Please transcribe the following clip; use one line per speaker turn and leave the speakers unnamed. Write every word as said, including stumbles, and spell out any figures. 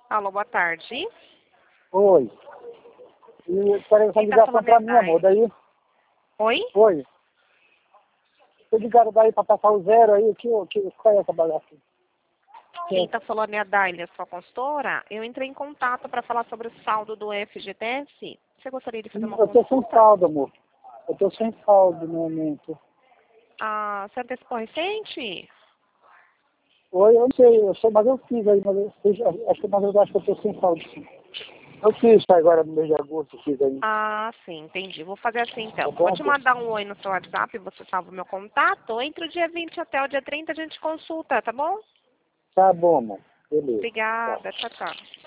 Alô, boa tarde.
Oi. E para essa
Quem tá
ligação
falando
para
é
mim, amor, daí.
Oi?
Oi. Vocês ligaram daí para passar o zero aí, que, que, qual é essa bagaça?
Quem tá falando é a Daile, sua consultora. Eu entrei em contato para falar sobre o saldo do F G T S. Você gostaria de fazer uma
Eu tô sem
consulta?
saldo, amor. Eu tô sem saldo no momento.
Ah, você antecipou recente?
Oi, eu não sei, eu sei, mas eu fiz aí, mas eu fiz, acho que mas eu acho que eu tô sem saldo, sim. Eu fiz agora no mês de agosto, eu fiz aí.
Ah, sim, entendi. Vou fazer assim então.
Tá
Vou
bom,
te
amor?
mandar um oi no seu WhatsApp, você salva o meu contato. Entre o dia vinte até o dia trinta a gente consulta, tá bom?
Tá bom, amor. Beleza. Tá.
Obrigada, tchau, tchau.